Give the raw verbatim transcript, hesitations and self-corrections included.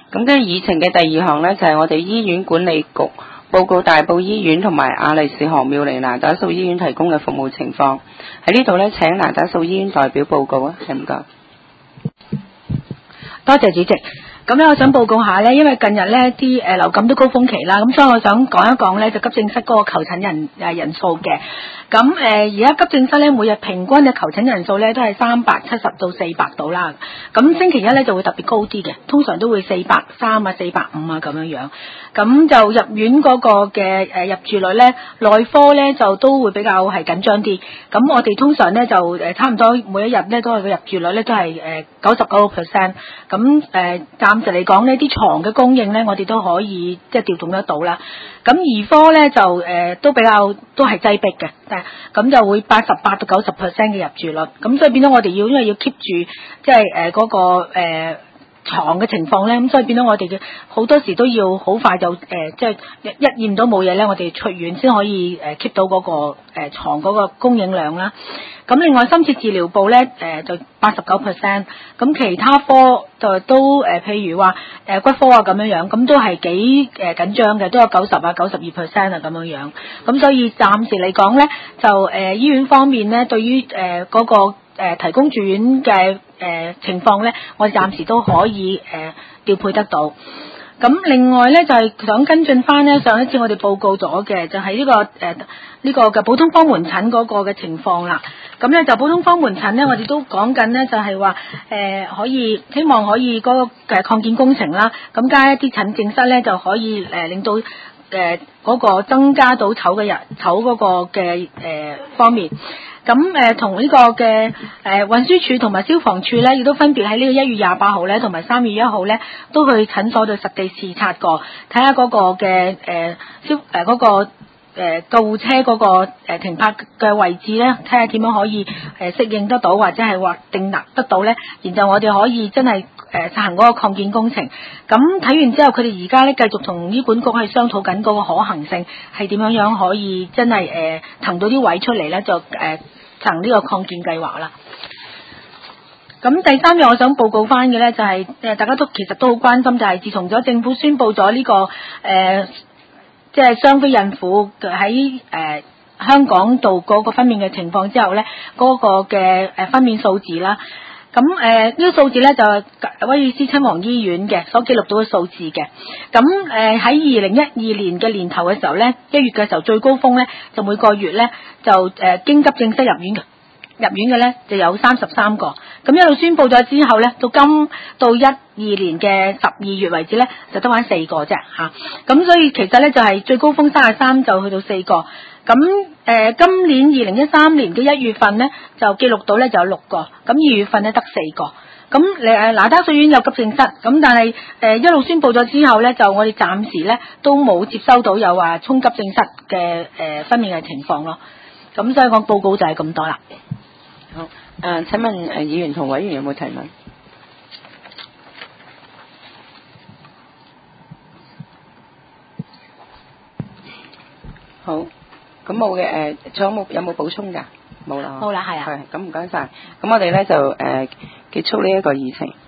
咁跟住議程嘅第二項呢，就係、是、我哋醫院管理局報告大埔醫院同埋亞麗士河妙齡那打素醫院提供嘅服務情況。喺呢度呢，請那打素醫院代表報告啊，唔該。 多謝主席。咁咧，我想報告下咧，因為近日咧啲誒流感都高峰期啦，咁所以我想講一講咧就急症室嗰個求診人誒人數嘅。咁誒而家急症室咧每日平均嘅求診人數咧都係三百七十到四百度啦。咁星期一咧就會特別高啲嘅，通常都會四百三啊、四百五啊咁樣樣。咁就入院嗰個嘅誒入住率咧，內科咧就都會比較係緊張啲。咁我哋通常咧就誒差唔多每一日咧都係個入住率咧都係誒九十九個 percent。咁誒暫時嚟講呢啲床嘅供應咧，我哋都可以即係調動得到啦。咁兒科咧就誒、呃、都比較都係擠迫嘅，但係咁就會八十八到九十 percent 嘅入住率。咁所以變咗我哋要因為要 keep 住即係誒嗰個誒、呃、床嘅情況咧，咁所以變咗我哋嘅好多時都要好快就誒即係一驗到冇嘢咧，我哋出院先可以誒 keep 到嗰、那個誒、呃、床嗰個供應量啦。咁另外深切治療部咧，誒、呃、就八十九 percent，咁其他科就都誒、呃，譬如話誒、呃、骨科啊咁樣樣，咁都係幾誒、呃、緊張嘅，都有九十啊、九十二 percent 啊咁樣樣。咁所以暫時嚟講咧，就誒、呃、醫院方面咧，對於誒嗰個、呃、提供住院嘅誒、呃、情況咧，我哋暫時都可以誒、呃、調配得到。咁另外咧就係、是、想跟進翻咧，上一次我哋報告咗嘅就係、是、呢、這個誒呢、呃這個嘅普通科門診嗰個嘅情況啦。咁咧就普通科門診咧，我哋都講緊咧，就係話誒可以希望可以嗰、那個誒擴建工程啦，咁加一啲診症室咧就可以誒、呃、令到誒嗰、呃那個增加到籌嘅人籌嗰個嘅誒、呃、方面。咁誒同呢個嘅誒、呃、運輸署同埋消防處咧，亦都分別喺呢個一月廿八號咧，同埋三月一號咧，都去診所度實地視察過，睇下嗰個嘅誒消誒嗰個誒救護車嗰個誒停泊嘅位置咧，睇下點樣可以誒適應得到，或者係話定立得到咧，然後我哋可以真係誒實行嗰個擴建工程。咁睇完之後，佢哋而家咧繼續同醫管局去商討緊嗰個可行性係點樣樣可以真係誒騰到啲位出嚟咧，就誒。呃行呢個擴建計劃啦。咁第三樣我想報告翻嘅咧，就係、是、誒大家都其實都好關心，就係自從咗政府宣布咗呢、這個誒，即係雙非孕婦喺誒香港度嗰個分娩嘅情況之後咧，嗰、那個嘅誒分娩數字啦。咁誒呢個數字咧就係威爾斯親王醫院嘅所記錄到嘅數字嘅。咁誒喺二零一二年嘅年頭嘅時候咧，一月嘅時候最高峰咧，就每個月咧就誒、呃、經急症室入院嘅入院嘅咧就有三十三個。咁一路宣佈咗之後咧，到今到一二年嘅十二月為止咧，就得返四個啫嚇。咁、啊、所以其實咧就係、是、最高峰三十三就去到四個。咁誒、呃、今年二零一三年嘅一月份咧就記錄到咧就有六個，咁二月份咧得四個。咁誒那打素醫院有急症室，咁但係誒、呃、一路宣佈咗之後咧，就我哋暫時咧都冇接收到有話衝急症室嘅誒、呃、分娩嘅情況咯。咁所以個報告就係咁多啦。 好，誒、呃、請問誒、呃、議員同委員有冇提問？好。咁冇嘅誒，仲有冇有冇補充㗎？冇啦， 冇啦，係啊。 係，咁唔該晒。咁我哋咧就誒、呃、結束呢一個議程。